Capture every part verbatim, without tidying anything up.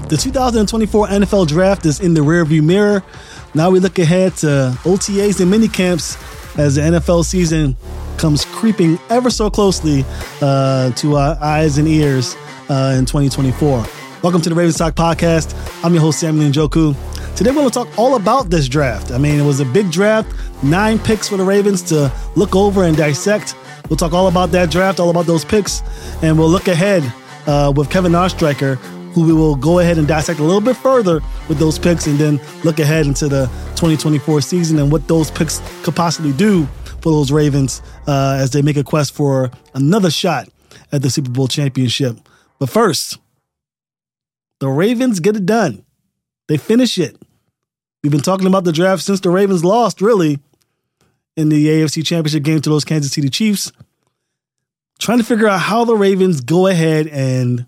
The two thousand twenty-four N F L Draft is in the rearview mirror. Now we look ahead to O T As and minicamps as the N F L season comes creeping ever so closely uh, to our eyes and ears uh, in twenty twenty-four. Welcome to the Ravens Talk Podcast. I'm your host, Samuel Njoku. Today we're going to talk all about this draft. I mean, it was a big draft, nine picks for the Ravens to look over and dissect. We'll talk all about that draft, all about those picks, and we'll look ahead uh, with Kevin Oestreicher, who we will go ahead and dissect a little bit further with those picks and then look ahead into the twenty twenty-four season and what those picks could possibly do for those Ravens uh, as they make a quest for another shot at the Super Bowl championship. But first, the Ravens get it done. They finish it. We've been talking about the draft since the Ravens lost, really, in the A F C Championship game to those Kansas City Chiefs. Trying to figure out how the Ravens go ahead and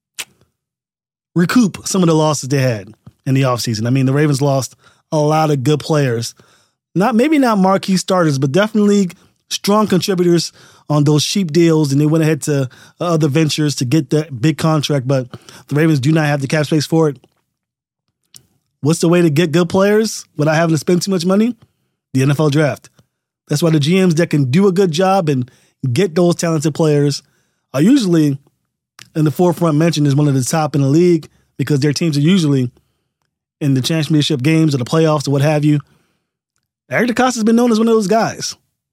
recoup some of the losses they had in the offseason. I mean, the Ravens lost a lot of good players. Not maybe not marquee starters, but definitely strong contributors on those cheap deals, and they went ahead to other ventures to get that big contract, but the Ravens do not have the cap space for it. What's the way to get good players without having to spend too much money? The N F L Draft. That's why the G Ms that can do a good job and get those talented players are usually in the forefront mentioned as one of the top in the league because their teams are usually in the championship games or the playoffs or what have you. Eric DeCosta has been known as one of those guys.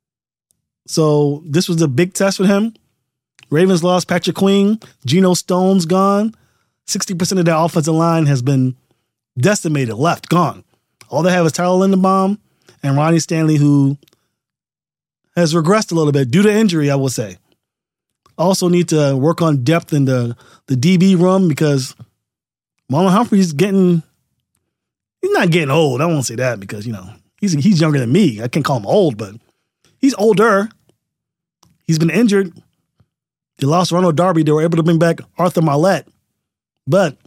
So this was a big test for him. Ravens lost Patrick Queen. Geno Stone's gone. sixty percent of their offensive line has been decimated, left, gone. All they have is Tyler Linderbaum and Ronnie Stanley, who has regressed a little bit due to injury, I will say. Also need to work on depth in the, the D B room because Marlon Humphrey's getting, he's not getting old. I won't say that because, you know, he's he's younger than me. I can't call him old, but he's older. He's been injured. They lost Ronald Darby. They were able to bring back Arthur Marlette. But,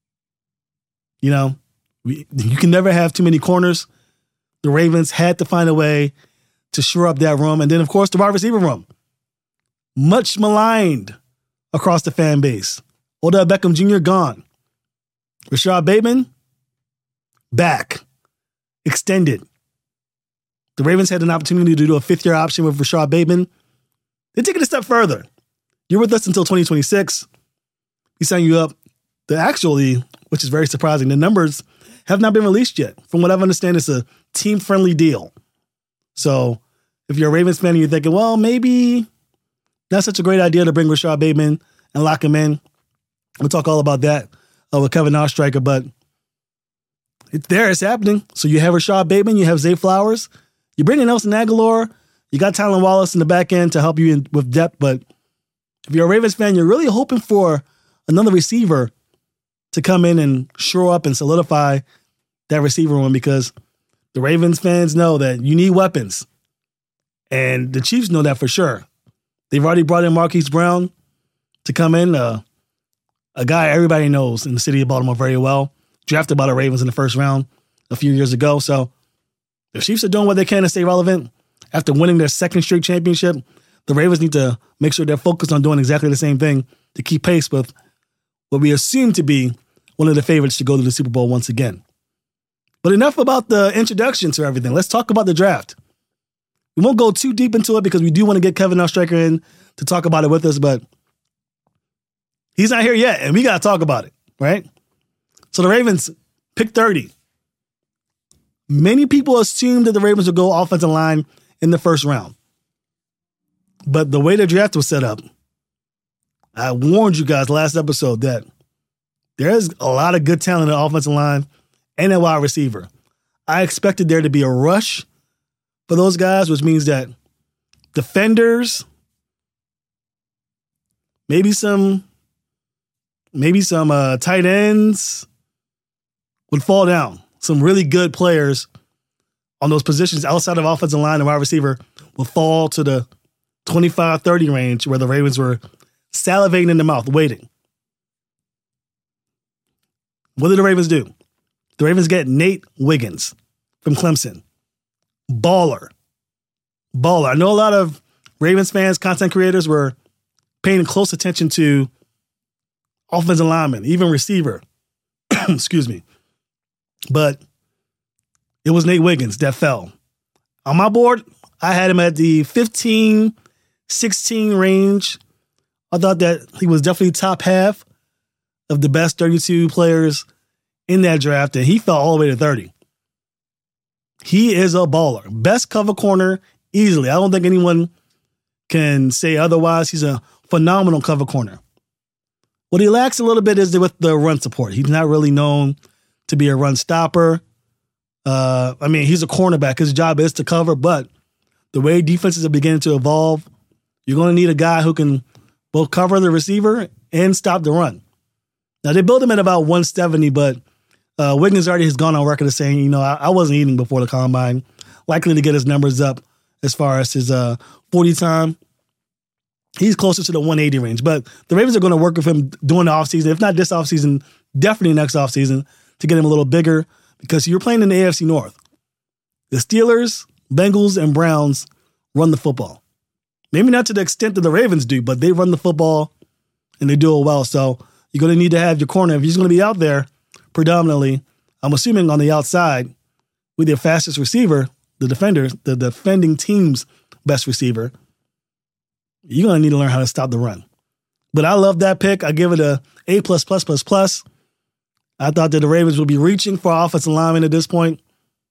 you know, we, you can never have too many corners. The Ravens had to find a way to shore up that room. And then, of course, the wide receiver room. Much maligned across the fan base. Odell Beckham Junior gone. Rashad Bateman, back. Extended. The Ravens had an opportunity to do a fifth-year option with Rashad Bateman. They took it a step further. You're with us until twenty twenty-six. We sign you up. The actually, which is very surprising, the numbers have not been released yet. From what I understand, it's a team-friendly deal. So if you're a Ravens fan and you're thinking, well, maybe that's such a great idea to bring Rashad Bateman and lock him in. We'll talk all about that uh, with Kevin Oestreicher, but it's there, it's happening. So you have Rashad Bateman, you have Zay Flowers, you bring in Nelson Aguilar, you got Tylan Wallace in the back end to help you in, with depth, but if you're a Ravens fan, you're really hoping for another receiver to come in and shore up and solidify that receiver room because the Ravens fans know that you need weapons. And the Chiefs know that for sure. They've already brought in Marquise Brown to come in, uh, a guy everybody knows in the city of Baltimore very well, drafted by the Ravens in the first round a few years ago. So the Chiefs are doing what they can to stay relevant. After winning their second straight championship, the Ravens need to make sure they're focused on doing exactly the same thing to keep pace with what we assume to be one of the favorites to go to the Super Bowl once again. But enough about the introduction to everything. Let's talk about the draft. We won't go too deep into it because we do want to get Kevin Oestreicher in to talk about it with us, but he's not here yet, and we got to talk about it, right? So the Ravens pick thirty. Many people assumed that the Ravens would go offensive line in the first round. But the way the draft was set up, I warned you guys last episode that there's a lot of good talent in the offensive line and a wide receiver. I expected there to be a rush for those guys, which means that defenders, maybe some, maybe some uh, tight ends would fall down. Some really good players on those positions outside of offensive line and wide receiver will fall to the twenty-five thirty range where the Ravens were salivating in the mouth, waiting. What did the Ravens do? The Ravens get Nate Wiggins from Clemson. Baller. Baller. I know a lot of Ravens fans, content creators were paying close attention to offensive linemen, even receiver. Excuse me. But it was Nate Wiggins that fell. On my board, I had him at the fifteen, sixteen range. I thought that he was definitely top half of the best thirty-two players in that draft, and he fell all the way to thirty. He is a baller. Best cover corner easily. I don't think anyone can say otherwise. He's a phenomenal cover corner. What he lacks a little bit is with the run support. He's not really known to be a run stopper. Uh, I mean, he's a cornerback. His job is to cover, but the way defenses are beginning to evolve, you're going to need a guy who can both cover the receiver and stop the run. Now, they built him at about one seventy, but uh, Wiggins already has gone on record as saying, you know, I, I wasn't eating before the combine, likely to get his numbers up as far as his uh, forty time. He's closer to the one eighty range, but the Ravens are going to work with him during the offseason, if not this offseason, definitely next offseason, to get him a little bigger, because you're playing in the A F C North. The Steelers, Bengals, and Browns run the football. Maybe not to the extent that the Ravens do, but they run the football and they do it well. So you're going to need to have your corner. If he's going to be out there predominantly, I'm assuming on the outside, with your fastest receiver, the defender, the defending team's best receiver, you're going to need to learn how to stop the run. But I love that pick. I give it a A plus plus plus plus. I thought that the Ravens would be reaching for offensive linemen at this point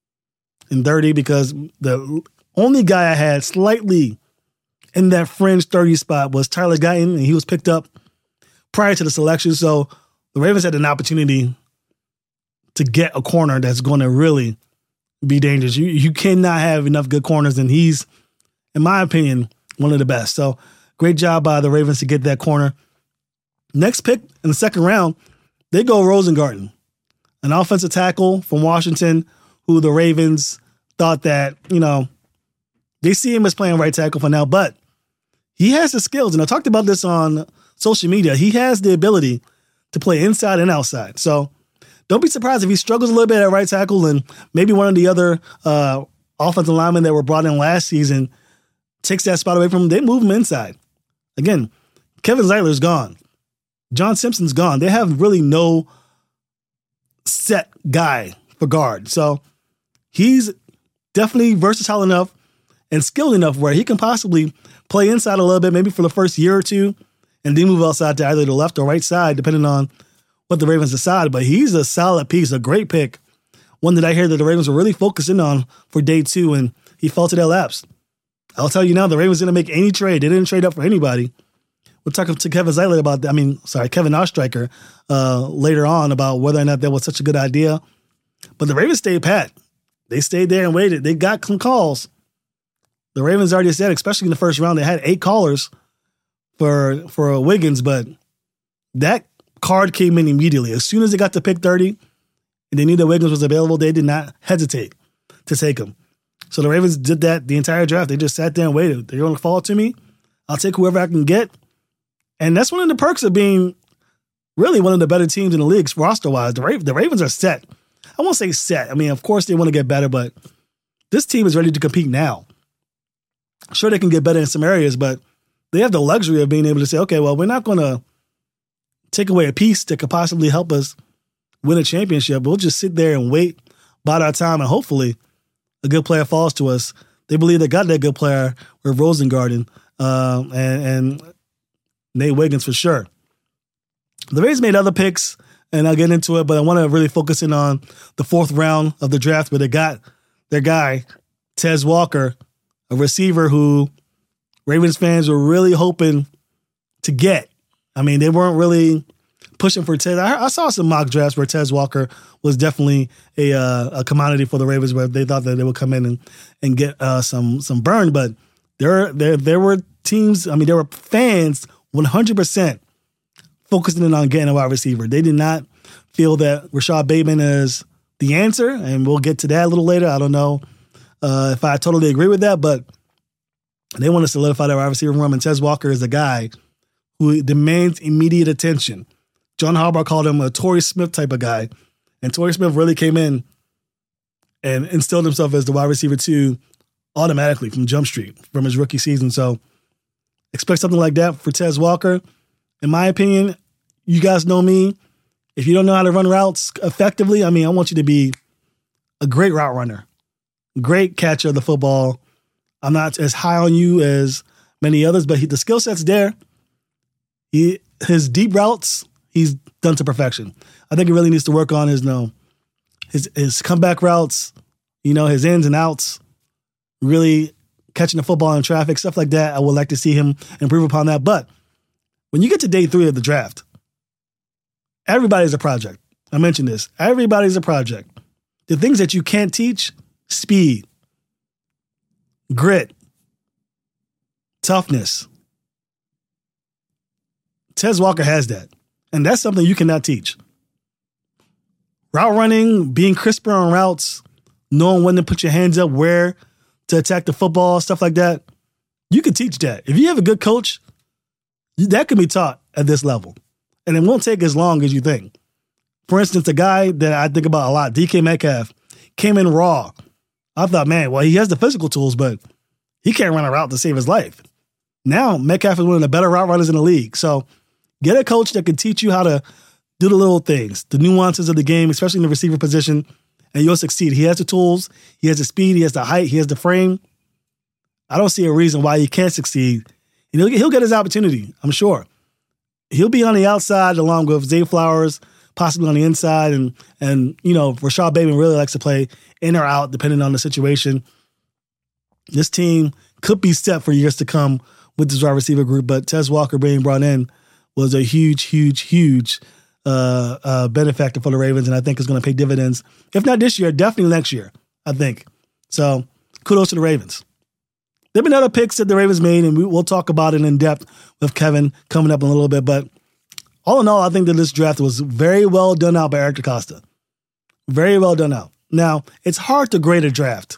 in thirty, because the only guy I had slightly in that fringe thirty spot was Tyler Guyton, and he was picked up prior to the selection. So the Ravens had an opportunity to get a corner that's going to really be dangerous. You, you cannot have enough good corners, and he's, in my opinion, one of the best. So great job by the Ravens to get that corner. Next pick in the second round, they go Rosengarten, an offensive tackle from Washington, who the Ravens thought that, you know, they see him as playing right tackle for now, but he has the skills. And I talked about this on social media. He has the ability to play inside and outside. So don't be surprised if he struggles a little bit at right tackle, and maybe one of the other uh, offensive linemen that were brought in last season takes that spot away from him. They move him inside. Again, Kevin Zeitler's gone. John Simpson's gone. They have really no set guy for guard. So he's definitely versatile enough and skilled enough where he can possibly play inside a little bit, maybe for the first year or two, and then move outside to either the left or right side, depending on what the Ravens decide. But he's a solid piece, a great pick, one that I hear that the Ravens were really focusing on for day two, and he fell to their laps. I'll tell you now, the Ravens didn't make any trade. They didn't trade up for anybody. We'll talk to Kevin Zeitler about that. I mean, sorry, Kevin Oestreicher uh, later on about whether or not that was such a good idea. But the Ravens stayed pat. They stayed there and waited. They got some calls. The Ravens already said, especially in the first round, they had eight callers for for Wiggins, but that card came in immediately. As soon as they got to pick thirty and they knew that Wiggins was available, they did not hesitate to take him. So the Ravens did that the entire draft. They just sat there and waited. They're going to fall to me. I'll take whoever I can get. And that's one of the perks of being really one of the better teams in the league roster-wise. The, Ra- the Ravens are set. I won't say set. I mean, of course they want to get better, but this team is ready to compete now. Sure, they can get better in some areas, but they have the luxury of being able to say, okay, well, we're not going to take away a piece that could possibly help us win a championship. We'll just sit there and wait, bide our time, and hopefully a good player falls to us. They believe they got that good player with Rosengarten uh, and, and Nate Wiggins for sure. The Ravens made other picks, and I'll get into it, but I want to really focus in on the fourth round of the draft where they got their guy, Tez Walker, a receiver who Ravens fans were really hoping to get. I mean, they weren't really pushing for Tez. I, I saw some mock drafts where Tez Walker was definitely a uh, a commodity for the Ravens, where they thought that they would come in and, and get uh, some some burn. But there, there, there were teams, I mean, there were fans one hundred percent focusing in on getting a wide receiver. They did not feel that Rashad Bateman is the answer, and we'll get to that a little later. I don't know uh, if I totally agree with that, but they want to solidify their wide receiver room, and Tez Walker is a guy who demands immediate attention. John Harbaugh called him a Torrey Smith type of guy, and Torrey Smith really came in and instilled himself as the wide receiver two automatically from Jump Street from his rookie season. So expect something like that for Tez Walker. In my opinion, you guys know me. If you don't know how to run routes effectively, I mean, I want you to be a great route runner, great catcher of the football. I'm not as high on you as many others, but he, the skill set's there. He his deep routes, he's done to perfection. I think he really needs to work on his, you know, his his comeback routes, you know, his ins and outs, really catching the football in traffic, stuff like that. I would like to see him improve upon that. But when you get to day three of the draft, everybody's a project. I mentioned this. Everybody's a project. The things that you can't teach, speed, grit, toughness. Tez Walker has that. And that's something you cannot teach. Route running, being crisper on routes, knowing when to put your hands up, where to attack the football, stuff like that. You can teach that. If you have a good coach, that can be taught at this level. And it won't take as long as you think. For instance, a guy that I think about a lot, D K Metcalf, came in raw. I thought, man, well, he has the physical tools, but he can't run a route to save his life. Now, Metcalf is one of the better route runners in the league. So get a coach that can teach you how to do the little things, the nuances of the game, especially in the receiver position, and you'll succeed. He has the tools, he has the speed, he has the height, he has the frame. I don't see a reason why he can't succeed. And he'll get, he'll get his opportunity, I'm sure. He'll be on the outside along with Zay Flowers, possibly on the inside, and, and you know, Rashad Bateman really likes to play in or out, depending on the situation. This team could be set for years to come with this wide receiver group, but Tez Walker being brought in was a huge, huge, huge uh, uh, benefactor for the Ravens, and I think is going to pay dividends. If not this year, definitely next year, I think. So kudos to the Ravens. There have been other picks that the Ravens made, and we, we'll talk about it in depth with Kevin coming up in a little bit. But all in all, I think that this draft was very well done out by Eric DeCosta. Very well done out. Now, it's hard to grade a draft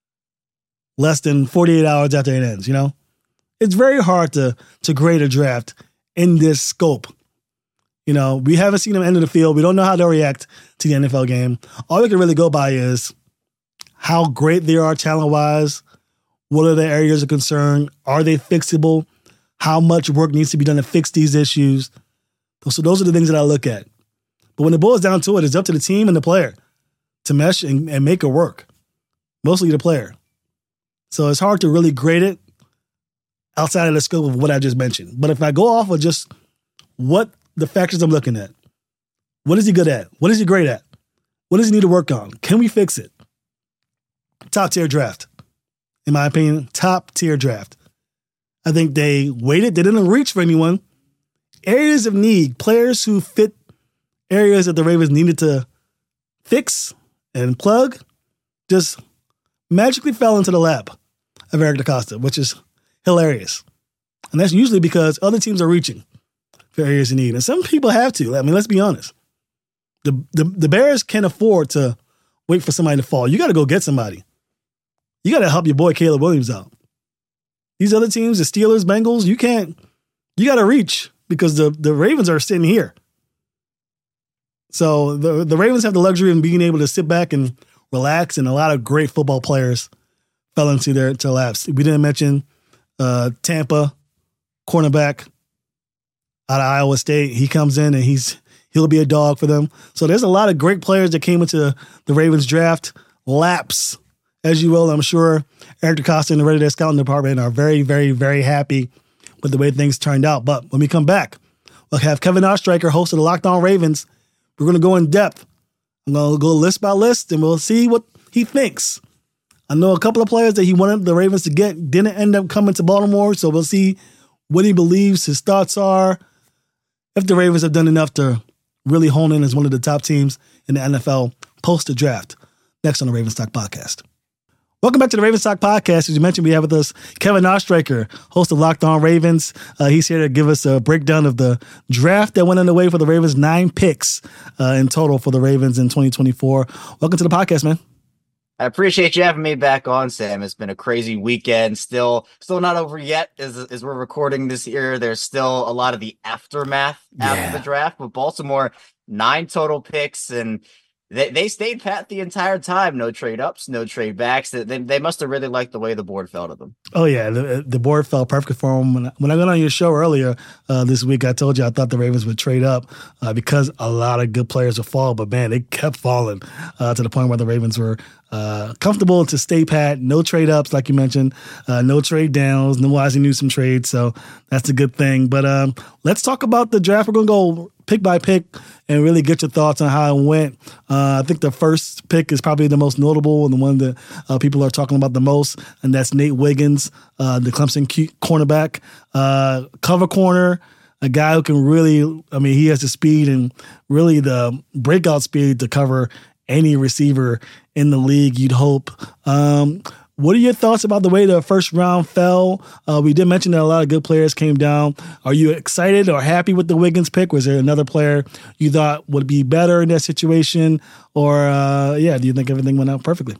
less than forty-eight hours after it ends, you know? It's very hard to, to grade a draft in this scope. You know, we haven't seen them enter the field. We don't know how they'll react to the N F L game. All we can really go by is how great they are talent-wise. What are the areas of concern? Are they fixable? How much work needs to be done to fix these issues? So those are the things that I look at. But when it boils down to it, it's up to the team and the player to mesh and, and make it work. Mostly the player. So it's hard to really grade it outside of the scope of what I just mentioned. But if I go off of just what the factors I'm looking at, what is he good at? What is he great at? What does he need to work on? Can we fix it? Top tier draft. In my opinion, top tier draft. I think they waited. They didn't reach for anyone. Areas of need, players who fit areas that the Ravens needed to fix and plug, just magically fell into the lap of Eric DeCosta, which is hilarious. And that's usually because other teams are reaching for areas of need. And some people have to. I mean, let's be honest. The, the, the Bears can't afford to wait for somebody to fall. You got to go get somebody. You got to help your boy Caleb Williams out. These other teams, the Steelers, Bengals, you can't, you got to reach because the, the Ravens are sitting here. So the, the Ravens have the luxury of being able to sit back and relax, and a lot of great football players fell into their to laps. We didn't mention uh, Tampa, cornerback out of Iowa State. He comes in and he's he'll be a dog for them. So there's a lot of great players that came into the Ravens draft. Laps, as you will, I'm sure. Eric DeCosta and the Ready Scouting Department are very, very, very happy with the way things turned out. But when we come back, we'll have Kevin Oestreicher, host of the Locked On Ravens. We're going to go in depth. I'm going to go list by list, and we'll see what he thinks. I know a couple of players that he wanted the Ravens to get didn't end up coming to Baltimore, so we'll see what he believes his thoughts are, if the Ravens have done enough to really hone in as one of the top teams in the N F L post the draft. Next on the Ravens Talk Podcast. Welcome back to the Ravens Talk Podcast. As you mentioned, we have with us Kevin Oestreicher, host of Locked On Ravens. Uh, he's here to give us a breakdown of the draft that went underway for the Ravens. Nine picks uh, in total for the Ravens in twenty twenty-four. Welcome to the podcast, man. I appreciate you having me back on, Sam. It's been a crazy weekend. Still, still not over yet as, as we're recording this year. There's still a lot of the aftermath yeah. after the draft. But Baltimore, nine total picks, and They they stayed pat the entire time. No trade ups, no trade backs. They, they must have really liked the way the board fell to them. Oh, yeah. The, the board fell perfectly for them. When I, when I got on your show earlier uh, this week, I told you I thought the Ravens would trade up uh, because a lot of good players would fall. But, man, they kept falling uh, to the point where the Ravens were uh, comfortable to stay pat. No trade ups, like you mentioned. Uh, no trade downs. No Ozzie Newsome trades. So that's a good thing. But um, let's talk about the draft. We're going to go pick by pick and really get your thoughts on how it went. Uh, I think the first pick is probably the most notable and the one that uh, people are talking about the most, and that's Nate Wiggins, uh, the Clemson cornerback, uh, cover corner, a guy who can really, I mean, he has the speed and really the breakout speed to cover any receiver in the league, you'd hope. Um, What are your thoughts about the way the first round fell? Uh, we did mention that a lot of good players came down. Are you excited or happy with the Wiggins pick? Was there another player you thought would be better in that situation? Or, uh, yeah, do you think everything went out perfectly?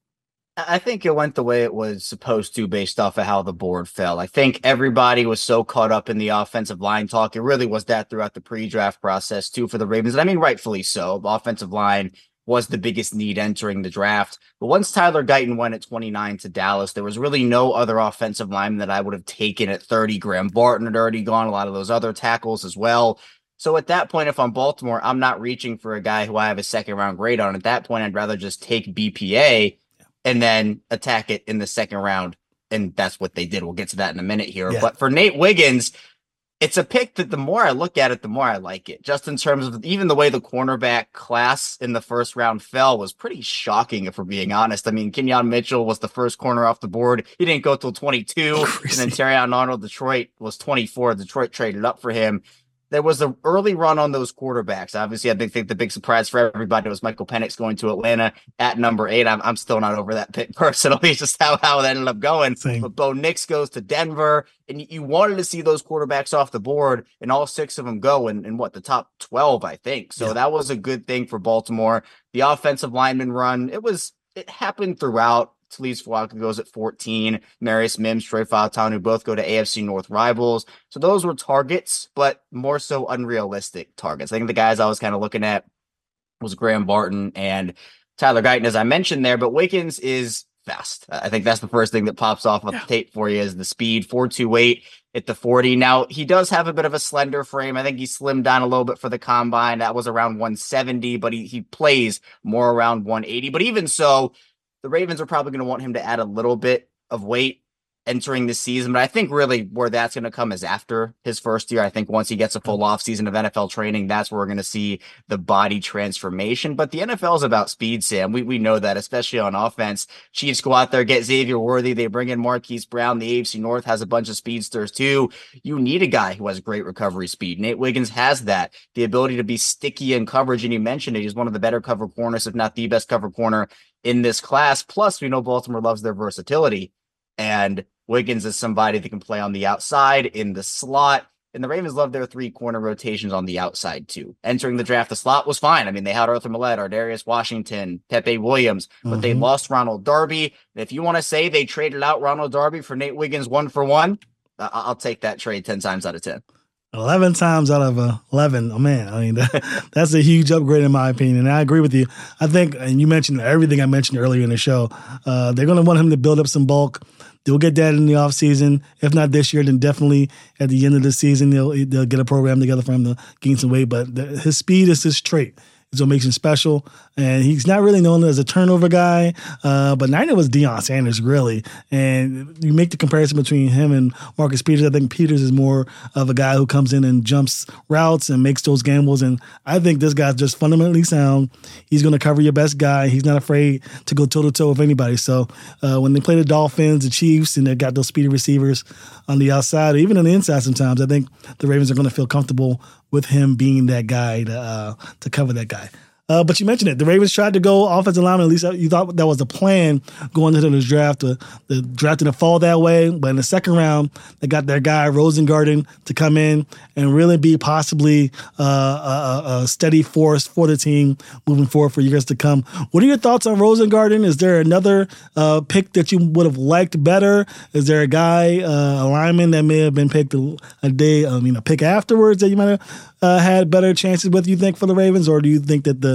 I think it went the way it was supposed to based off of how the board fell. I think everybody was so caught up in the offensive line talk. It really was that throughout the pre-draft process, too, for the Ravens. And I mean, rightfully so. The offensive line was the biggest need entering the draft. But once Tyler Guyton went at twenty-nine to Dallas, there was really no other offensive lineman that I would have taken at thirty. Graham Barton had already gone, a lot of those other tackles as well. So at that point, if I'm Baltimore, I'm not reaching for a guy who I have a second round grade on. At that point, I'd rather just take B P A and then attack it in the second round. And that's what they did. We'll get to that in a minute here. Yeah. But for Nate Wiggins, it's a pick that the more I look at it, the more I like it. Just in terms of even the way the cornerback class in the first round fell was pretty shocking, if we're being honest. I mean, Kenyon Mitchell was the first corner off the board. He didn't go till twenty-two. Crazy. And then Terrion Arnold, Detroit, was twenty-four. Detroit traded up for him. There was an early run on those quarterbacks. Obviously, I think the big surprise for everybody was Michael Penix going to Atlanta at number eight. I'm, I'm still not over that pick personally, just how, how it ended up going. Same. But Bo Nix goes to Denver, and you wanted to see those quarterbacks off the board, and all six of them go in, in what, the top twelve, I think. So yeah. That was a good thing for Baltimore. The offensive lineman run, it was it happened throughout. Talise Fuaka goes at fourteen. Marius Mims, Troy Fautanu both go to A F C North rivals. So those were targets, but more so unrealistic targets. I think the guys I was kind of looking at was Graham Barton and Tyler Guyton, as I mentioned there. But Wiggins is fast. I think that's the first thing that pops off of yeah. the tape for you is the speed, four two eight at the forty. Now, he does have a bit of a slender frame. I think he slimmed down a little bit for the combine. That was around one seventy, but he, he plays more around one eighty. But even so, the Ravens are probably going to want him to add a little bit of weight entering the season, but I think really where that's going to come is after his first year. I think once he gets a full off season of N F L training, that's where we're going to see the body transformation. But the N F L is about speed, Sam. We we know that, especially on offense. Chiefs go out there, get Xavier Worthy. They bring in Marquise Brown. The A F C North has a bunch of speedsters too. You need a guy who has great recovery speed. Nate Wiggins has that, the ability to be sticky in coverage. And you mentioned it. He's one of the better cover corners, if not the best cover corner in this class. Plus, we know Baltimore loves their versatility. And Wiggins is somebody that can play on the outside, in the slot, and the Ravens love their three corner rotations on the outside too. Entering the draft, the slot was fine. I mean, they had Arthur Millette, Ardarius Washington, Pepe Williams, but mm-hmm. they lost Ronald Darby. And if you want to say they traded out Ronald Darby for Nate Wiggins one for one, uh, I'll take that trade ten times out of ten. eleven times out of uh, eleven. Oh, man. I mean, that, that's a huge upgrade in my opinion. And I agree with you. I think, and you mentioned everything I mentioned earlier in the show, uh, they're going to want him to build up some bulk. They'll get that in the offseason. If not this year, then definitely at the end of the season, they'll, they'll get a program together for him to gain some weight. But the, his speed is his trait. It's what makes him special. And he's not really known as a turnover guy, uh, but neither was Deion Sanders, really. And you make the comparison between him and Marcus Peters. I think Peters is more of a guy who comes in and jumps routes and makes those gambles. And I think this guy's just fundamentally sound. He's going to cover your best guy. He's not afraid to go toe-to-toe with anybody. So uh, when they play the Dolphins, the Chiefs, and they've got those speedy receivers on the outside, or even on the inside sometimes, I think the Ravens are going to feel comfortable with him being that guy to uh, to cover that guy. Uh, but you mentioned it. The Ravens tried to go offensive lineman. At least you thought that was the plan going into this draft. The, the draft didn't fall that way. But in the second round, they got their guy, Rosengarten, to come in and really be possibly uh, a, a steady force for the team moving forward for years to come. What are your thoughts on Rosengarten? Is there another uh, pick that you would have liked better? Is there a guy, uh, a lineman that may have been picked a, a day, I mean, a pick afterwards that you might have uh, had better chances with, you think, for the Ravens? Or do you think that the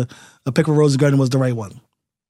a pick for Rosengarten was the right one?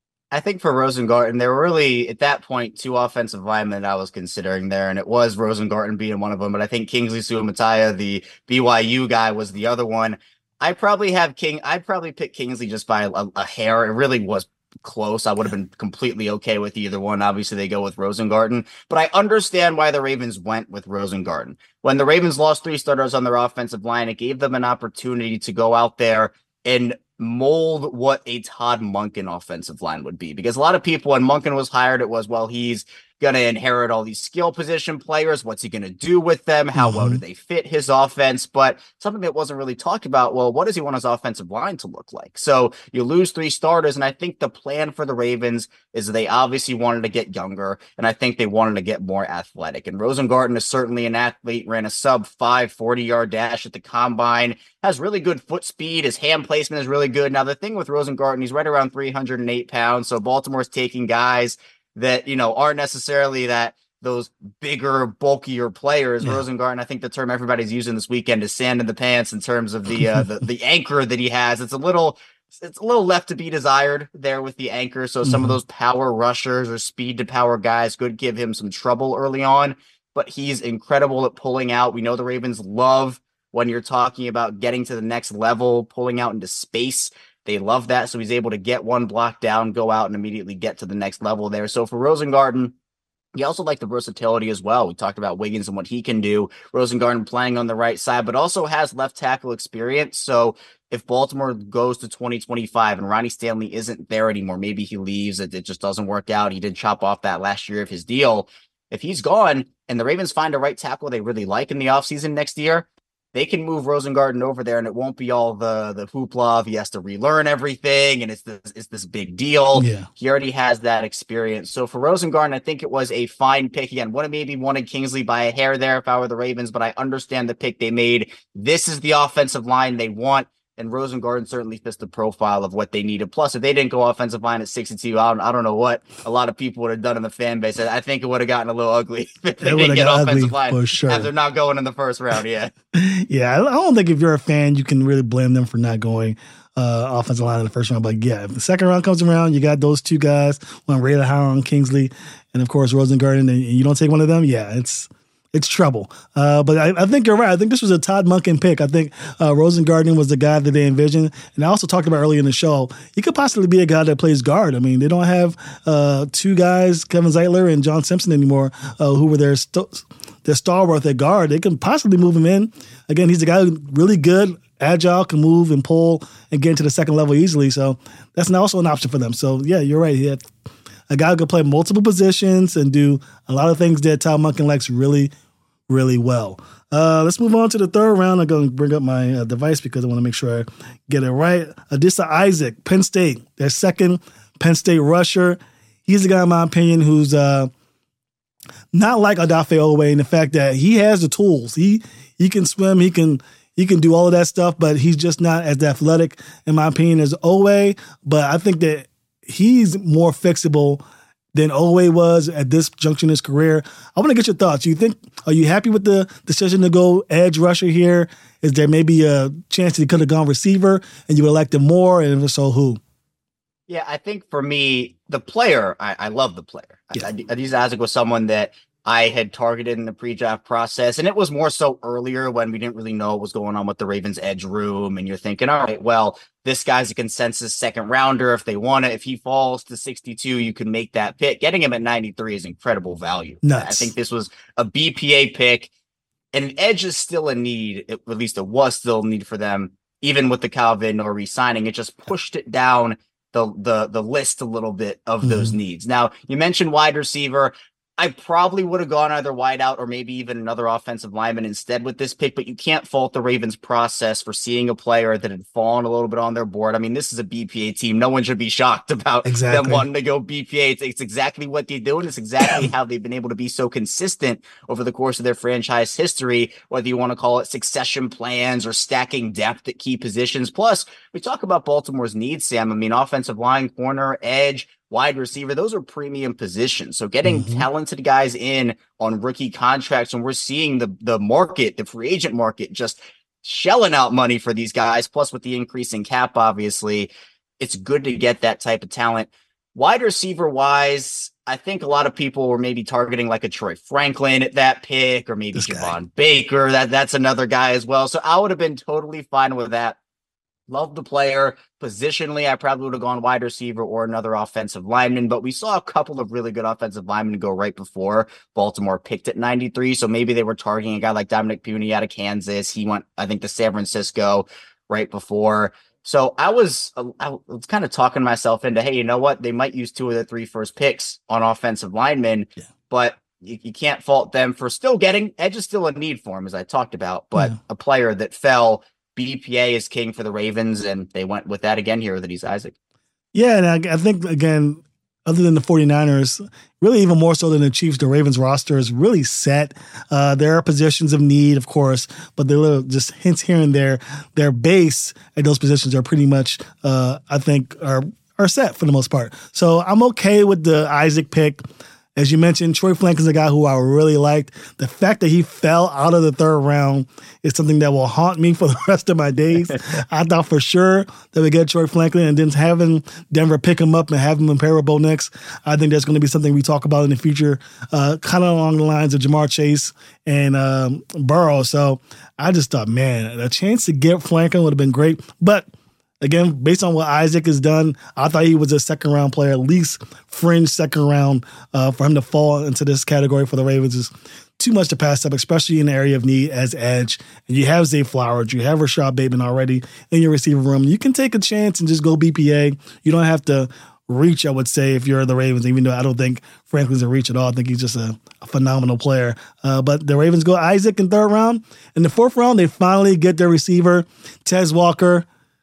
I think for Rosengarten, there were really, at that point, two offensive linemen I was considering there, and it was Rosengarten being one of them, but I think Kingsley Suamataia, the B Y U guy, was the other one. I probably have King, I'd probably pick Kingsley just by a, a hair. It really was close. I would have been completely okay with either one. Obviously, they go with Rosengarten, but I understand why the Ravens went with Rosengarten. When the Ravens lost three starters on their offensive line, it gave them an opportunity to go out there and mold what a Todd Monken offensive line would be. Because a lot of people, when Monken was hired, it was, well, he's going to inherit all these skill position players. What's he going to do with them? How mm-hmm. well do they fit his offense? But something that wasn't really talked about, well, what does he want his offensive line to look like? So you lose three starters, and I think the plan for the Ravens is they obviously wanted to get younger, and I think they wanted to get more athletic. And Rosengarten is certainly an athlete, ran a sub five forty-yard dash at the combine, has really good foot speed. His hand placement is really good. Now, the thing with Rosengarten, he's right around three hundred eight pounds, so Baltimore's taking guys that, you know, aren't necessarily that those bigger, bulkier players. Yeah. Rosengarten, I think the term everybody's using this weekend is sand in the pants in terms of the, uh, the, the anchor that he has. It's a little, it's a little left to be desired there with the anchor. So mm-hmm. some of those power rushers or speed to power guys could give him some trouble early on, but he's incredible at pulling out. We know the Ravens love when you're talking about getting to the next level, pulling out into space. They love that. So he's able to get one block down, go out and immediately get to the next level there. So for Rosengarten, he also liked the versatility as well. We talked about Wiggins and what he can do. Rosengarten playing on the right side, but also has left tackle experience. So if Baltimore goes to twenty twenty-five and Ronnie Stanley isn't there anymore, maybe he leaves, it, it just doesn't work out. He did chop off that last year of his deal. If he's gone and the Ravens find a right tackle they really like in the offseason next year, they can move Rosengarten over there, and it won't be all the the hoopla of he has to relearn everything, and it's this it's this big deal. Yeah. He already has that experience. So for Rosengarten, I think it was a fine pick. Again, would have maybe wanted Kingsley by a hair there if I were the Ravens, but I understand the pick they made. This is the offensive line they want, and Rosengarten certainly fits the profile of what they needed. Plus, if they didn't go offensive line at sixty-two, I don't, I don't know what a lot of people would have done in the fan base. I think it would have gotten a little ugly if they didn't get offensive line for sure. after not going in the first round. Yeah. Yeah. I don't think if you're a fan, you can really blame them for not going uh, offensive line in the first round. But yeah, if the second round comes around, you got those two guys, one Ray Howard, Kingsley, and of course Rosengarten, and you don't take one of them. Yeah, it's, It's trouble. Uh, but I, I think you're right. I think this was a Todd Monken pick. I think uh, Rosengarten was the guy that they envisioned. And I also talked about earlier in the show, he could possibly be a guy that plays guard. I mean, they don't have uh, two guys, Kevin Zeitler and John Simpson anymore, uh, who were their, st- their stalwart at guard. They can possibly move him in. Again, he's a guy who's really good, agile, can move and pull and get into the second level easily. So that's also an option for them. So, yeah, you're right. He had a guy who could play multiple positions and do a lot of things that Todd Monken likes really, really well. Uh, let's move on to the third round. I'm going to bring up my uh, device because I want to make sure I get it right. Adisa Isaac, Penn State, their second Penn State rusher. He's a guy, in my opinion, who's uh, not like Odafe Oweh in the fact that he has the tools. He he can swim. He can he can do all of that stuff, but he's just not as athletic, in my opinion, as Oweh. But I think that he's more fixable than Oweh was at this junction in his career. I want to get your thoughts. You think, are you happy with the decision to go edge rusher here? Is there maybe a chance that he could have gone receiver and you would have liked him more? And if so, who? Yeah, I think for me, the player, I, I love the player. Yeah. Adisa Isaac was someone that I had targeted in the pre-draft process, and it was more so earlier when we didn't really know what was going on with the Ravens edge room, and you're thinking, all right, well, this guy's a consensus second rounder. If they want it, if he falls to sixty-two, you can make that pick. Getting him at ninety-three is incredible value. Nuts. I think this was a B P A pick, and an edge is still a need, at least it was still a need for them, even with the Calvin or re-signing. It just pushed it down the the the list a little bit of mm-hmm. those needs. Now, you mentioned wide receiver. I probably would have gone either wide out or maybe even another offensive lineman instead with this pick, but you can't fault the Ravens process for seeing a player that had fallen a little bit on their board. I mean, this is a B P A team. No one should be shocked about exactly. them wanting to go B P A. It's, it's exactly what they do, and it's exactly how they've been able to be so consistent over the course of their franchise history, whether you want to call it succession plans or stacking depth at key positions. Plus, we talk about Baltimore's needs, Sam. I mean, offensive line, corner, edge, wide receiver, those are premium positions. So getting mm-hmm. talented guys in on rookie contracts, and we're seeing the the market, the free agent market, just shelling out money for these guys. Plus, with the increase in cap, obviously, it's good to get that type of talent. Wide receiver wise, I think a lot of people were maybe targeting like a Troy Franklin at that pick, or maybe Javon Baker. That that's another guy as well. So I would have been totally fine with that. Love the player. Positionally, I probably would have gone wide receiver or another offensive lineman, but we saw a couple of really good offensive linemen go right before Baltimore picked at ninety-three. So maybe they were targeting a guy like Dominic Puni out of Kansas. He went, I think, to San Francisco right before. So I was, I was kind of talking myself into, hey, you know what? They might use two of the three first picks on offensive linemen, yeah. but you, you can't fault them for still getting, edge is still a need for him, as I talked about, but yeah. a player that fell, B P A is king for the Ravens, and they went with that again here with Adise Isaac. Yeah, and I, I think, again, other than the 49ers, really even more so than the Chiefs, the Ravens roster is really set. Uh, there are positions of need, of course, but they're just hints here and there. Their base at those positions are pretty much, uh, I think, are are set for the most part. So I'm okay with the Isaac pick. As you mentioned, Troy Franklin's a guy who I really liked. The fact that he fell out of the third round is something that will haunt me for the rest of my days. I thought for sure that we get Troy Franklin, and then having Denver pick him up and have him in pair with Bo Nix, I think that's going to be something we talk about in the future, uh, kind of along the lines of Jamar Chase and um, Burrow. So I just thought, man, a chance to get Franklin would have been great. But again, based on what Isaac has done, I thought he was a second-round player, at least fringe second round. Uh, for him to fall into this category for the Ravens is too much to pass up, especially in the area of need as edge. And you have Zay Flowers, you have Rashad Bateman already in your receiver room. You can take a chance and just go B P A. You don't have to reach, I would say, if you're the Ravens, even though I don't think Franklin's a reach at all. I think he's just a, a phenomenal player. Uh, but the Ravens go Isaac in third round. In the fourth round, they finally get their receiver, Tez Walker,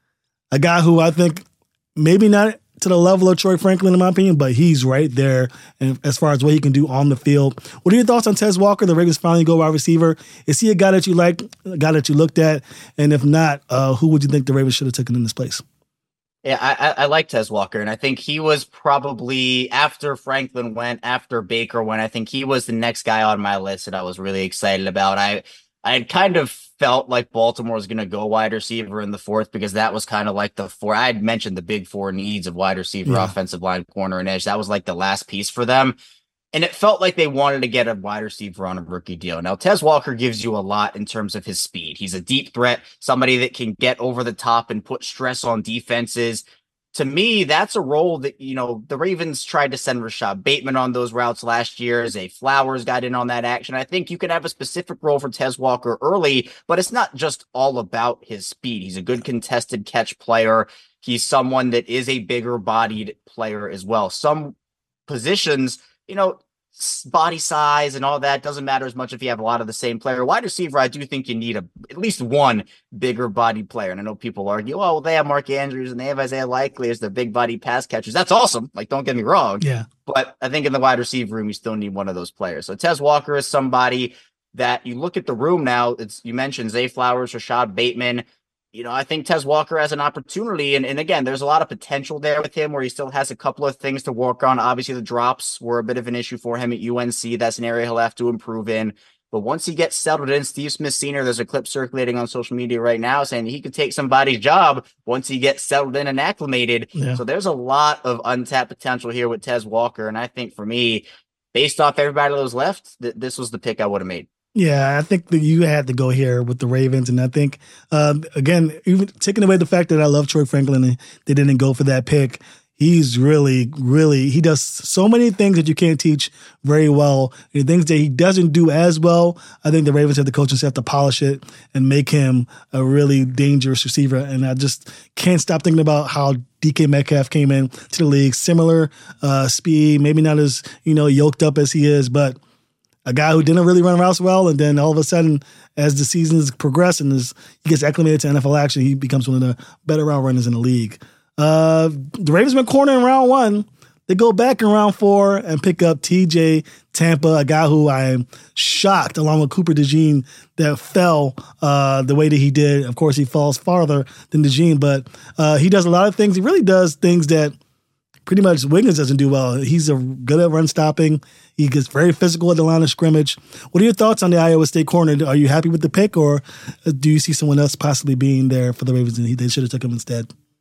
a guy who I think maybe not to the level of Troy Franklin, in my opinion, but he's right there and as far as what he can do on the field. What are your thoughts on Tez Walker? The Ravens finally go wide receiver. Is he a guy that you like, a guy that you looked at? And if not, uh, who would you think the Ravens should have taken in this place? Yeah, I, I like Tez Walker, and I think he was probably, after Franklin went, after Baker went, I think he was the next guy on my list that I was really excited about. I I had kind of felt like Baltimore was going to go wide receiver in the fourth because that was kind of like the four. I had mentioned the big four needs of wide receiver, yeah. offensive line, corner, and edge. That was like the last piece for them. And it felt like they wanted to get a wide receiver on a rookie deal. Now, Tez Walker gives you a lot in terms of his speed. He's a deep threat, somebody that can get over the top and put stress on defenses. To me, that's a role that, you know, the Ravens tried to send Rashad Bateman on those routes last year. Zay Flowers got in on that action. I think you could have a specific role for Tez Walker early, but it's not just all about his speed. He's a good contested catch player. He's someone that is a bigger bodied player as well. Some positions, you know, body size and all that doesn't matter as much if you have a lot of the same player. Wide receiver, I do think you need a at least one bigger body player. And I know people argue, oh, well, they have Mark Andrews and they have Isaiah Likely as their big body pass catchers. That's awesome. Like, don't get me wrong. Yeah. But I think in the wide receiver room, you still need one of those players. So Tez Walker is somebody that you look at the room now. It's, you mentioned Zay Flowers, Rashad Bateman. You know, I think Tez Walker has an opportunity. And, and again, there's a lot of potential there with him where he still has a couple of things to work on. Obviously, the drops were a bit of an issue for him at U N C. That's an area he'll have to improve in. But once he gets settled in, Steve Smith Senior, there's a clip circulating on social media right now saying he could take somebody's job once he gets settled in and acclimated. Yeah. So there's a lot of untapped potential here with Tez Walker. And I think for me, based off everybody that was left, th- this was the pick I would have made. Yeah, I think that you had to go here with the Ravens. And I think, um, again, even taking away the fact that I love Troy Franklin and they didn't go for that pick, he's really, really, he does so many things that you can't teach very well. And things that he doesn't do as well, I think the Ravens have the coaching staff to polish it and make him a really dangerous receiver. And I just can't stop thinking about how D K Metcalf came in to the league. Similar uh, speed, maybe not as, you know, yoked up as he is, but a guy who didn't really run routes well, and then all of a sudden, as the seasons progress and as he gets acclimated to N F L action, he becomes one of the better route runners in the league. Uh, the Ravens been corner in round one. They go back in round four and pick up T J Tampa, a guy who I am shocked, along with Cooper DeJean, that fell uh, the way that he did. Of course, he falls farther than DeJean, but uh, he does a lot of things. He really does things that pretty much Wiggins doesn't do well. He's a good at run stopping. He gets very physical at the line of scrimmage. What are your thoughts on the Iowa State corner? Are you happy with the pick, or do you see someone else possibly being there for the Ravens and they should have took him instead?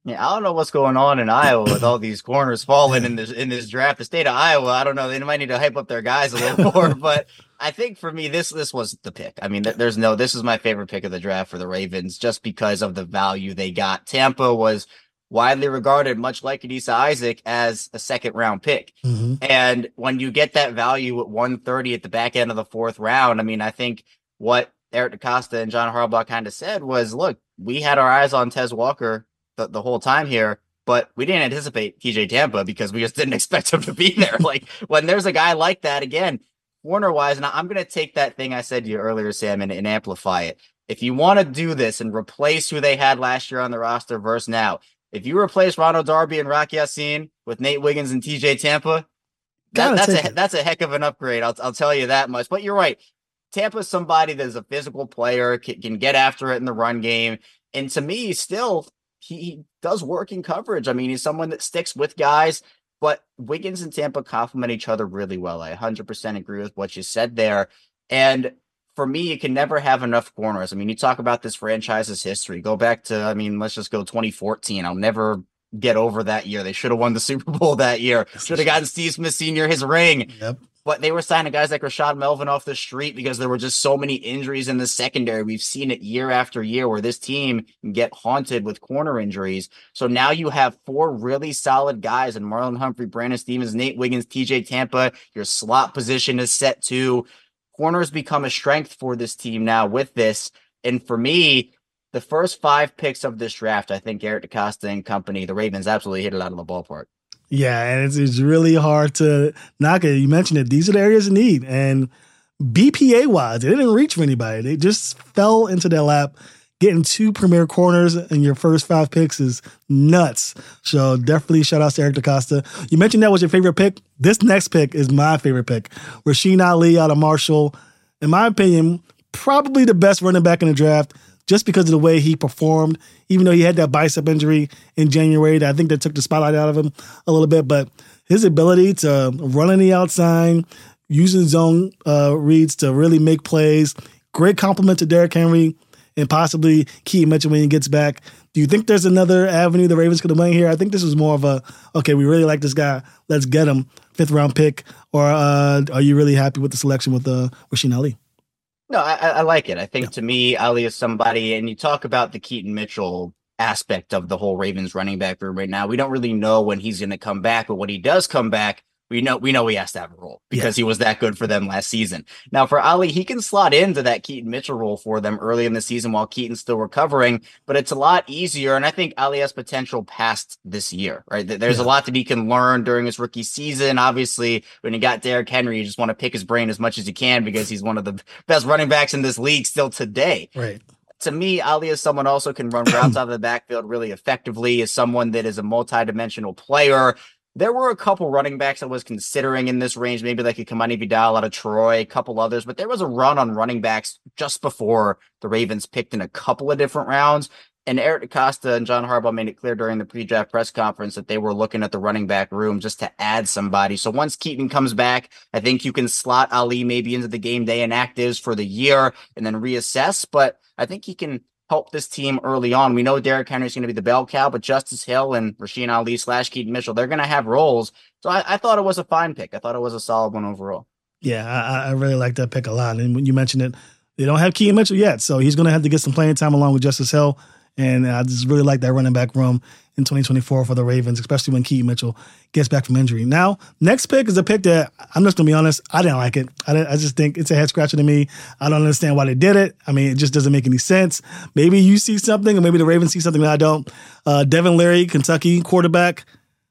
Yeah, I don't know what's going on in Iowa with all these corners falling in this in this draft. The state of Iowa, I don't know. They might need to hype up their guys a little more, but I think for me, this this was the pick. I mean, there's no. This is my favorite pick of the draft for the Ravens, just because of the value they got. Tampa was widely regarded, much like Adisa Isaac, as a second round pick, Mm-hmm. and when you get that value at one thirty at the back end of the fourth round, I mean, I think what Eric DeCosta and John Harbaugh kind of said was, look, we had our eyes on Tez Walker the, the whole time here, but we didn't anticipate T J Tampa because we just didn't expect him to be there. Like, when there's a guy like that, again, corner wise, and I'm going to take that thing I said to you earlier, Sam, and, and amplify it. If you want to do this and replace who they had last year on the roster versus now, if you replace Ronald Darby and Rock Ya-Sin with Nate Wiggins and T J Tampa, that, that's a it. that's a heck of an upgrade. I'll I'll tell you that much. But you're right. Tampa's somebody that's a physical player, can, can get after it in the run game, and to me, still, he, he does work in coverage. I mean, he's someone that sticks with guys, but Wiggins and Tampa complement each other really well. I one hundred percent agree with what you said there. And for me, you can never have enough corners. I mean, you talk about this franchise's history. Go back to, I mean, let's just go twenty fourteen. I'll never get over that year. They should have won the Super Bowl that year. Should have gotten Steve Smith Senior his ring. Yep. But they were signing guys like Rashad Melvin off the street because there were just so many injuries in the secondary. We've seen it year after year where this team can get haunted with corner injuries. So now you have four really solid guys in Marlon Humphrey, Brandon Stevens, Nate Wiggins, T J Tampa. Your slot position is set too. Corners become a strength for this team now with this. And for me, the first five picks of this draft, I think Eric DeCosta and company, the Ravens absolutely hit it out of the ballpark. Yeah, and it's, it's really hard to knock it. You mentioned it. These are the areas of need. And B P A-wise, they didn't reach for anybody. They just fell into their lap. Getting two premier corners in your first five picks is nuts. So definitely shout out to Eric DeCosta. You mentioned that was your favorite pick. This next pick is my favorite pick. Rasheen Ali out of Marshall. In my opinion, probably the best running back in the draft, just because of the way he performed, even though he had that bicep injury in January that I think that took the spotlight out of him a little bit. But his ability to run on the outside, using zone uh, reads to really make plays, great compliment to Derrick Henry and possibly Keaton Mitchell when he gets back. Do you think there's another avenue the Ravens could have went here? I think this was more of a, okay, we really like this guy, let's get him, fifth round pick. Or uh, are you really happy with the selection with uh, Rasheen Ali? No, I, I like it. I think Yeah. to me, Ali is somebody, and you talk about the Keaton Mitchell aspect of the whole Ravens running back room right now. We don't really know when he's going to come back, but when he does come back, we know we know he has to have a role because Yeah. he was that good for them last season. Now for Ali, he can slot into that Keaton Mitchell role for them early in the season while Keaton's still recovering, but it's a lot easier. And I think Ali has potential past this year, right? There's Yeah. a lot that he can learn during his rookie season. Obviously, when you got Derrick Henry, you just want to pick his brain as much as you can because he's one of the best running backs in this league still today. Right. To me, Ali is someone also can run routes out of the backfield really effectively, is someone that is a multidimensional player. There were a couple running backs I was considering in this range, maybe like a Kamani Vidal out of Troy, a couple others, but there was a run on running backs just before the Ravens picked in a couple of different rounds. And Eric DeCosta and John Harbaugh made it clear during the pre-draft press conference that they were looking at the running back room just to add somebody. So once Keaton comes back, I think you can slot Ali maybe into the game day inactives for the year and then reassess. But I think he can help this team early on. We know Derrick Henry is going to be the bell cow, but Justice Hill and Rasheen Ali slash Keaton Mitchell, they're going to have roles. So I, I thought it was a fine pick. I thought it was a solid one overall. Yeah, I, I really like that pick a lot. And when you mentioned it, they don't have Keaton Mitchell yet, so he's going to have to get some playing time along with Justice Hill. And I just really like that running back room in twenty twenty-four for the Ravens, especially when Keaton Mitchell gets back from injury. Now, next pick is a pick that, I'm just going to be honest, I didn't like it. I, didn't, I just think it's a head scratcher to me. I don't understand why they did it. I mean, it just doesn't make any sense. Maybe you see something, or maybe the Ravens see something that I don't. Uh, Devin Leary, Kentucky quarterback.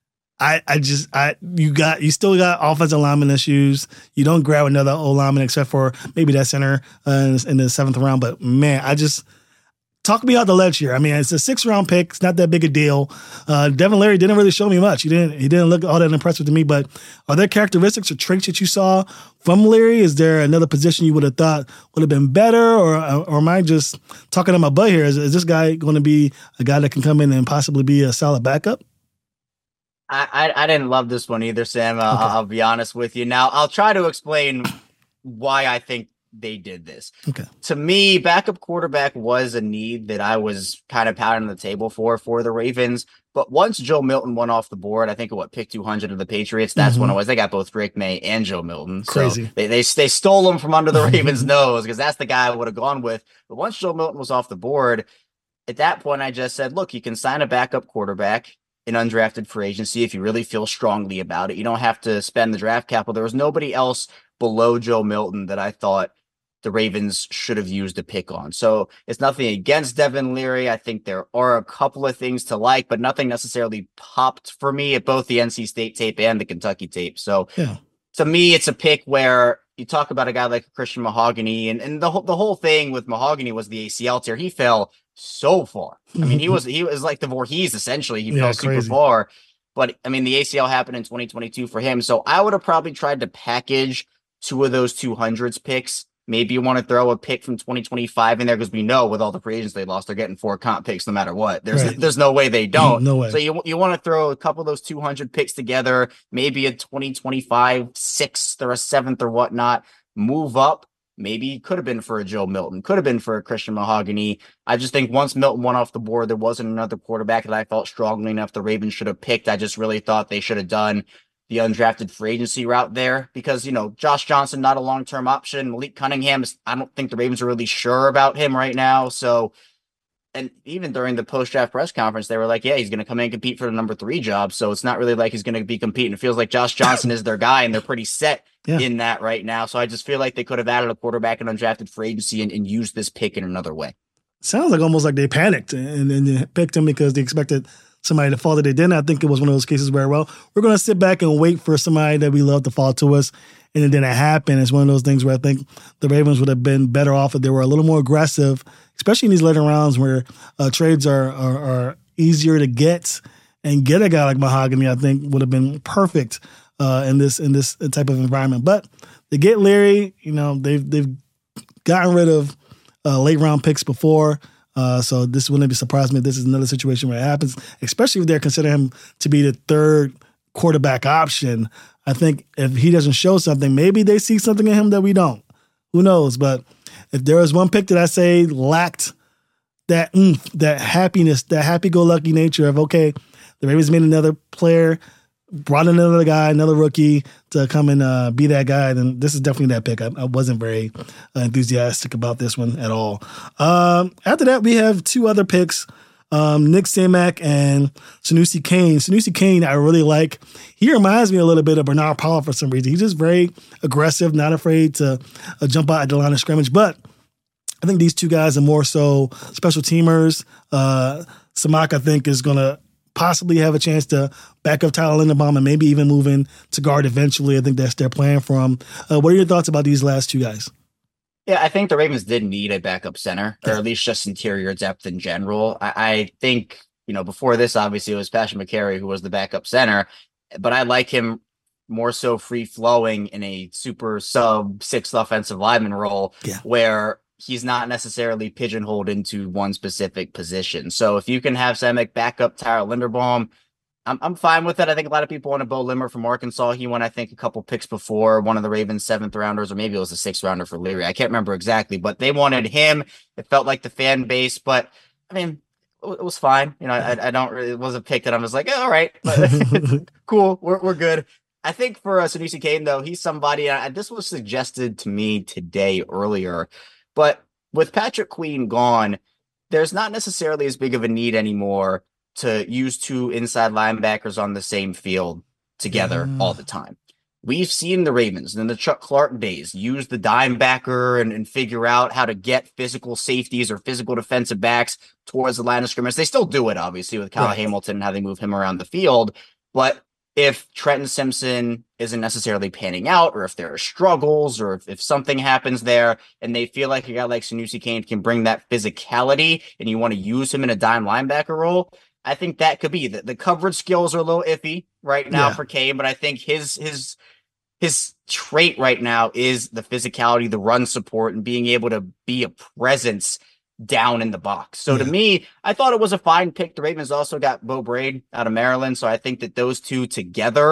I, I just I you got you still got offensive lineman issues. You don't grab another O lineman except for maybe that center uh, in, in the seventh round. But man, I just talk me out the ledge here. I mean, it's a six round pick. It's not that big a deal. Uh, Devin Leary didn't really show me much. He didn't he didn't look all that impressive to me. But are there characteristics or traits that you saw from Leary? Is there another position you would have thought would have been better, or or am I just talking on my butt here? Is, is this guy going to be a guy that can come in and possibly be a solid backup? I, I, I didn't love this one either, Sam. Uh, Okay. I'll be honest with you. Now, I'll try to explain why I think they did this. Okay. To me, backup quarterback was a need that I was kind of pounding the table for for the Ravens. But once Joe Milton went off the board, I think at what pick two hundred of the Patriots, that's mm-hmm. when it was. They got both Drake May and Joe Milton. Crazy. So they they, they stole him from under the Ravens' nose because that's the guy I would have gone with. But once Joe Milton was off the board, at that point, I just said, look, you can sign a backup quarterback in undrafted free agency if you really feel strongly about it. You don't have to spend the draft capital. There was nobody else below Joe Milton that I thought the Ravens should have used a pick on. So it's nothing against Devin Leary. I think there are a couple of things to like, but nothing necessarily popped for me at both the N C State tape and the Kentucky tape. So yeah. To me, it's a pick where you talk about a guy like Christian Mahogany, and, and the, whole, the whole thing with Mahogany was the A C L tear. He fell so far. I mean, he was he was like the Voorhees, essentially. He yeah, fell super crazy. far. But, I mean, the A C L happened in twenty twenty-two for him. So I would have probably tried to package two of those two hundreds picks. Maybe you want to throw a pick from twenty twenty-five in there because we know with all the free agents they lost, they're getting four comp picks no matter what. There's right. there's no way they don't. No way. So you you want to throw a couple of those two hundred picks together, maybe a twenty twenty-five sixth or a seventh or whatnot, move up. Maybe could have been for a Joe Milton, could have been for a Christian Mahogany. I just think once Milton went off the board, there wasn't another quarterback that I felt strongly enough the Ravens should have picked. I just really thought they should have done the undrafted free agency route there because, you know, Josh Johnson, not a long-term option. Malik Cunningham, is, I don't think the Ravens are really sure about him right now. So, and even during the post-draft press conference, they were like, yeah, he's going to come in and compete for the number three job. So it's not really like he's going to be competing. It feels like Josh Johnson is their guy and they're pretty set yeah. in that right now. So I just feel like they could have added a quarterback in undrafted free agency and, and used this pick in another way. Sounds like almost like they panicked and then picked him because they expected somebody to fall that they didn't. I think it was one of those cases where, well, we're going to sit back and wait for somebody that we love to fall to us. And it didn't happen. It's one of those things where I think the Ravens would have been better off if they were a little more aggressive, especially in these later rounds where uh, trades are, are are easier to get, and get a guy like Mahogany, I think would have been perfect uh, in this in this type of environment. But they get Leary, you know, they've they've gotten rid of uh, late round picks before. Uh, so this wouldn't be surprising me if this is another situation where it happens, especially if they're considering him to be the third quarterback option. I think if he doesn't show something, maybe they see something in him that we don't. Who knows? But if there was one pick that I say lacked that oomph, that happiness, that happy-go-lucky nature of, okay, the Ravens made another player, brought in another guy, another rookie to come and uh, be that guy, then this is definitely that pick. I, I wasn't very uh, enthusiastic about this one at all. Um, after that, we have two other picks. Um, Nick Simak and Sanusi Kane. Sanusi Kane, I really like. He reminds me a little bit of Bernard Powell for some reason. He's just very aggressive, not afraid to uh, jump out at the line of scrimmage. But I think these two guys are more so special teamers. Uh, Simak, I think, is going to possibly have a chance to back up Tyler Linderbaum and maybe even move in to guard eventually. I think that's their plan for him. Uh, what are your thoughts about these last two guys? Yeah, I think the Ravens did need a backup center, or at least just interior depth in general. I, I think, you know, before this, obviously, it was Patrick McCary who was the backup center, but I like him more so free-flowing in a super sub-sixth offensive lineman role yeah. where he's not necessarily pigeonholed into one specific position. So if you can have Simak back up Tyler Linderbaum, I'm I'm fine with it. I think a lot of people wanted Bo Limmer from Arkansas. He went, I think, a couple picks before one of the Ravens' seventh rounders, or maybe it was a sixth rounder for Leary. I can't remember exactly, but they wanted him. It felt like the fan base, but I mean, it was fine. You know, I, I don't really, it was a pick that I was like, oh, all right, cool, we're we're good. I think for uh, Sanusi Kane, though, he's somebody, and this was suggested to me today earlier, but with Patrick Queen gone, there's not necessarily as big of a need anymore to use two inside linebackers on the same field together mm. all the time. We've seen the Ravens in the Chuck Clark days use the dime backer and, and figure out how to get physical safeties or physical defensive backs towards the line of scrimmage. They still do it, obviously, with Kyle right. Hamilton and how they move him around the field. But if Trenton Simpson isn't necessarily panning out, or if there are struggles, or if, if something happens there and they feel like a guy like Sanusi Kane can bring that physicality and you want to use him in a dime linebacker role, I think that could be. The, the coverage skills are a little iffy right now yeah. for Kane, but I think his his his trait right now is the physicality, the run support, and being able to be a presence down in the box. So yeah. to me, I thought it was a fine pick. The Ravens also got Bo Braid out of Maryland, so I think that those two together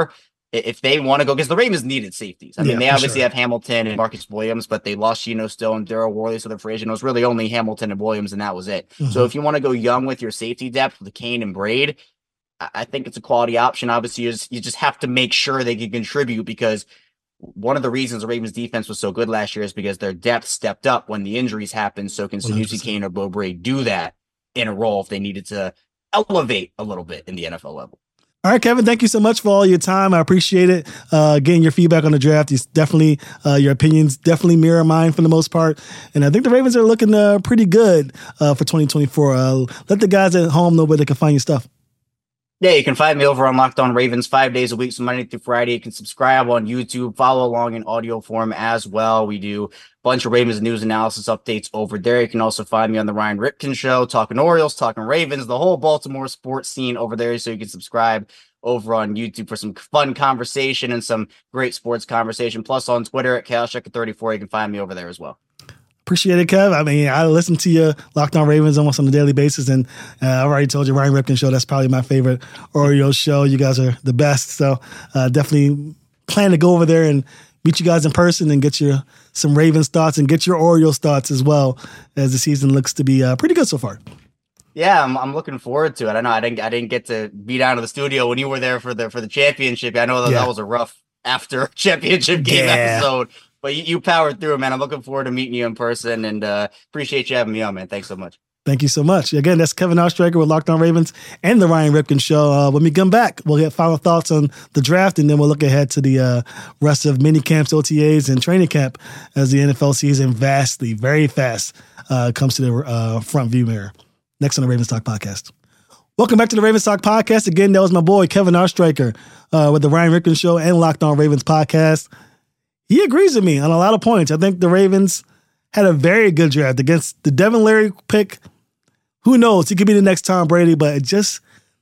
if they want to go, because the Ravens needed safeties. I mean, Yeah, they for obviously sure. have Hamilton and Marcus Williams, but they lost Geno Stone, Daryl Worley, so the free agent. It was really only Hamilton and Williams, and that was it. Mhm. So if you want to go young with your safety depth with Kane and Braid, I, I think it's a quality option. Obviously, you just, you just have to make sure they can contribute, because one of the reasons the Ravens defense was so good last year is because their depth stepped up when the injuries happened. So can Sanusi, Kane, or Beau Braid do that in a role if they needed to elevate a little bit in the N F L level? All right, Kevin, thank you so much for all your time. I appreciate it. Uh, getting your feedback on the draft. It's definitely, uh, your opinions definitely mirror mine for the most part. And I think the Ravens are looking uh, pretty good uh, for twenty twenty-four. Uh, let the guys at home know where they can find your stuff. Yeah, you can find me over on Locked On Ravens five days a week, so Monday through Friday. You can subscribe on YouTube, follow along in audio form as well. We do a bunch of Ravens news analysis updates over there. You can also find me on the Ryan Ripken Show, talking Orioles, talking Ravens, the whole Baltimore sports scene over there. So you can subscribe over on YouTube for some fun conversation and some great sports conversation. Plus on Twitter at Chaos Checker thirty-four, you can find me over there as well. Appreciate it, Kev. I mean, I listen to you Locked On Ravens almost on a daily basis, and uh, I already told you Ryan Ripken Show, that's probably my favorite Orioles show. You guys are the best, so uh, definitely plan to go over there and meet you guys in person and get your some Ravens thoughts and get your Orioles thoughts as well, as the season looks to be uh, pretty good so far. Yeah, I'm I'm looking forward to it. I know I didn't I didn't get to be down to the studio when you were there for the for the championship. I know that, Yeah. that was a rough after championship game Yeah. episode. But you, you powered through, man. I'm looking forward to meeting you in person, and uh, appreciate you having me on, man. Thanks so much. Thank you so much. Again, that's Kevin Oestreicher with Locked On Ravens and the Ryan Ripken Show. Uh, when we come back, we'll get final thoughts on the draft, and then we'll look ahead to the uh, rest of mini camps, O T As, and training camp as the N F L season vastly, very fast uh, comes to the uh, front view mirror. Next on the Ravens Talk Podcast. Welcome back to the Ravens Talk Podcast. Again, that was my boy, Kevin Oestreicher, uh, with the Ryan Ripken Show and Locked On Ravens Podcast. He agrees with me on a lot of points. I think the Ravens had a very good draft against the Devin Leary pick. Who knows? He could be the next Tom Brady, but it just,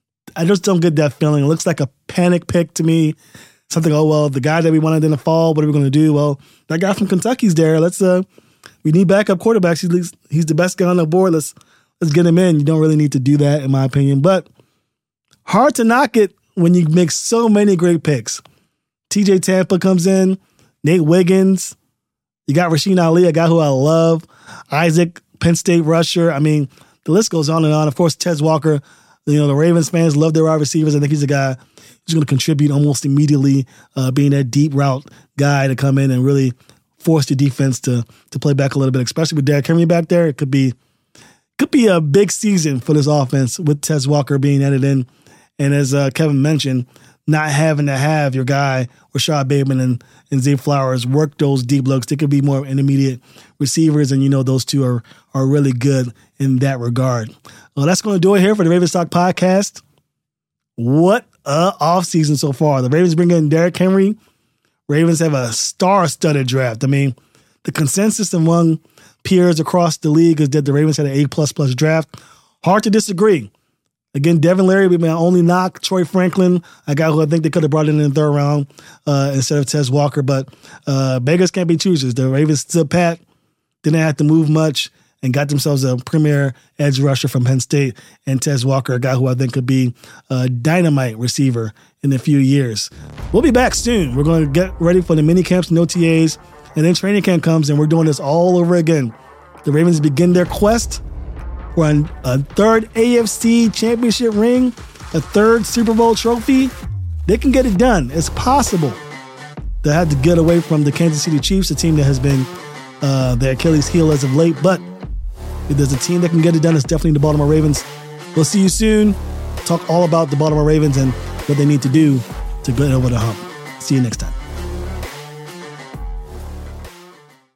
I just don't get that feeling. It looks like a panic pick to me. Something, oh, well, the guy that we wanted in the fall, what are we going to do? Well, that guy from Kentucky's there. Let's, uh, we need backup quarterbacks. He's, he's the best guy on the board. Let's, let's get him in. You don't really need to do that, in my opinion, but hard to knock it when you make so many great picks. T J Tampa comes in. Nate Wiggins. You got Rasheen Ali, a guy who I love. Isaac, Penn State rusher. I mean, the list goes on and on. Of course, Tez Walker. You know, the Ravens fans love their wide receivers. I think he's a guy who's going to contribute almost immediately, uh, being that deep route guy to come in and really force the defense to to play back a little bit, especially with Derrick Henry back there. It could be could be a big season for this offense with Tez Walker being added in. And as uh, Kevin mentioned, not having to have your guy, Rashad Bateman and, and Zay Flowers, work those deep looks. They could be more intermediate receivers, and you know those two are are really good in that regard. Well, that's going to do it here for the Ravens Talk Podcast. What a offseason so far. The Ravens bring in Derrick Henry. Ravens have a star-studded draft. I mean, the consensus among peers across the league is that the Ravens had an A-plus plus draft. Hard to disagree. Again, Devin Leary, we may only knock Troy Franklin, a guy who I think they could have brought in in the third round uh, instead of Tez Walker. But uh, beggars can't be choosers. The Ravens stood pat, didn't have to move much, and got themselves a premier edge rusher from Penn State, and Tez Walker, a guy who I think could be a dynamite receiver in a few years. We'll be back soon. We're going to get ready for the mini camps and O T As, and then training camp comes, and we're doing this all over again. The Ravens begin their quest for a third A F C championship ring, a third Super Bowl trophy. They can get it done. It's possible. They had to get away from the Kansas City Chiefs, a team that has been uh, their Achilles heel as of late, but if there's a team that can get it done, it's definitely the Baltimore Ravens. We'll see you soon. Talk all about the Baltimore Ravens and what they need to do to get over the hump. See you next time.